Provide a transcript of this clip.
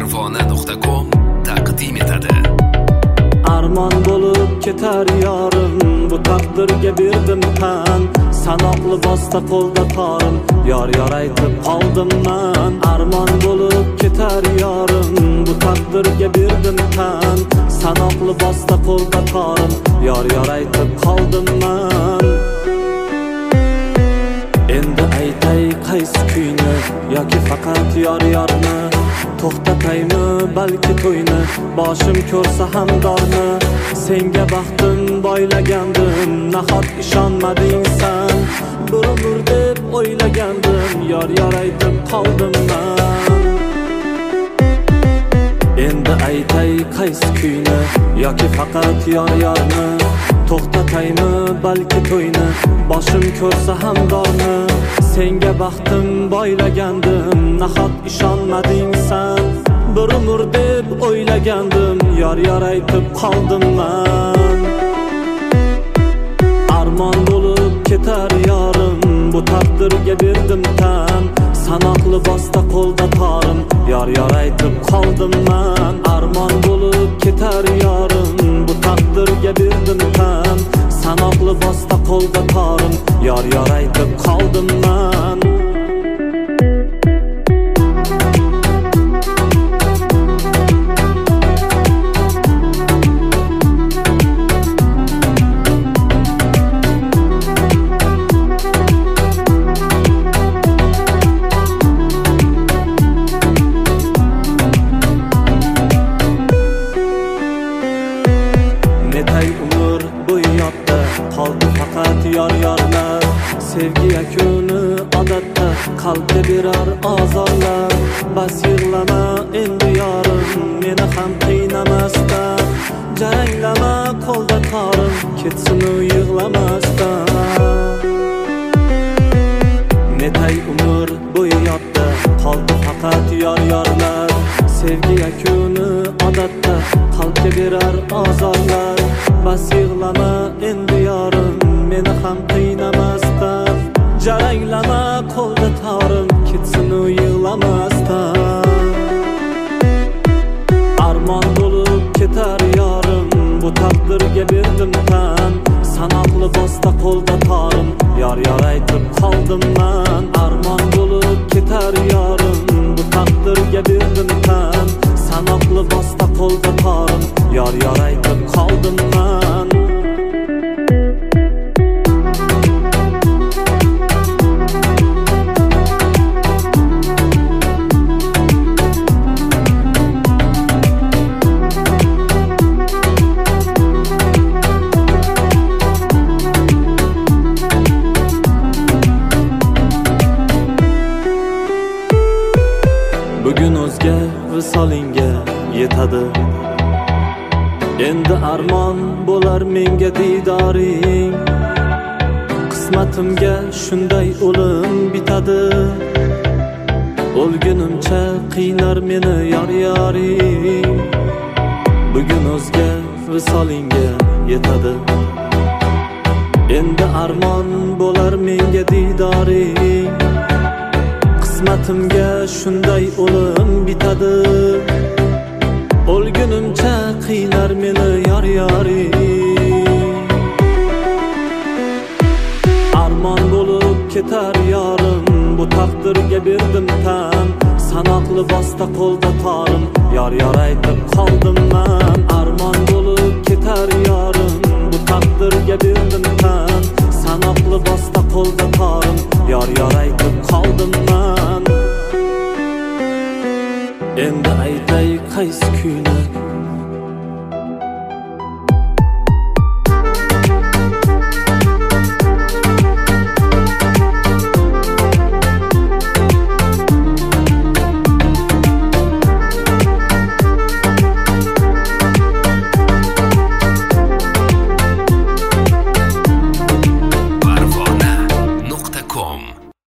Farvona.com taqdim etadi. Armon bo'lib ketar yorim, bu taqdirga berdim tan. Sanoqli bosta qo'lda torim, yor aytib qoldim man. Armon bo'lib ketar yorim, bu taqdirga berdim tan. Sanoqli bosta qo'lda torim, yor aytib qoldim man. Endi aytay qaysi kuyni, yoki faqat yorni. To'xtataymi balki to'yni, boshim ko'rsa ham dorni. Senga baxtim boylagandim, nahot ishonmading san. Bir umr deb o'ylagandim, yor aytib qoldim man. Endi aytay qaysi kuyni, yoki faqat yorni. To'xtataymi balki to'yni, boshim ko'rsa ham dorni. Senga baxtim boylagandim, nahot ishonmading san. Bir umr deb o'ylagandim, yor aytib qoldim man. Armon bo'lib ketar yorim, bu taqdirga berdim tan. Sanoqli bosta qo'lda torim, yor aytib qoldim man. Armon bo'lib ketar yorim, bu taqdirga berdim tan. Sanoqli bosta qo'lda torim, yor aytib qoldim man. Netay umr bo'yi yodda qoldi faqat yorlar. Sevgi yakuni odatda qalbga berar azorlar. Bas yig'lama endi yorim, meni ham qiynamasdan. Jaranglama qo'lda torim, ketsin u yig'lamasdan. Netay umr bo'yi yodda qoldi faqat yorlar. Sevgi yakuni odatda qalbga berar azorlar. Bas yig'lama endi yorim, meni ham qiynamasdan. Jaranglama qo'lda torim, ketsin u yig'lamasdan. Armon bo'lib ketar yorim, bu taqdirga berdim tan. Sanoqli bosta qo'lda torim, yor aytib qoldim man. Armon bo'lib ketar yorim, bu taqdirga berdim tan. Sanoqli bosta qo'lda torim, yor aytib qoldim man. Bugun o'zga visolinga yetadi. Endi armon bo'lar menga didoring. Qismatimga shunday o'lim bitadi. O'lgunimcha qiynar meni yoring. Bugun o'zga visolinga yetadi. Endi armon bo'lar menga didoring. Qismatimga shunday o'lim bitadi. O'lgunimcha qiynar meni yoring. Armon bo'lib ketar yorim, bu taqdirga berdim tan. Sanoqli bosta qo'lda torim, yor aytib qoldim man. Armon bo'lib ketar yorim, bu taqdirga berdim tan. Sanoqli bosta qo'lda torim, yor aytib qoldim man. Endi aytay qaysi kuyni,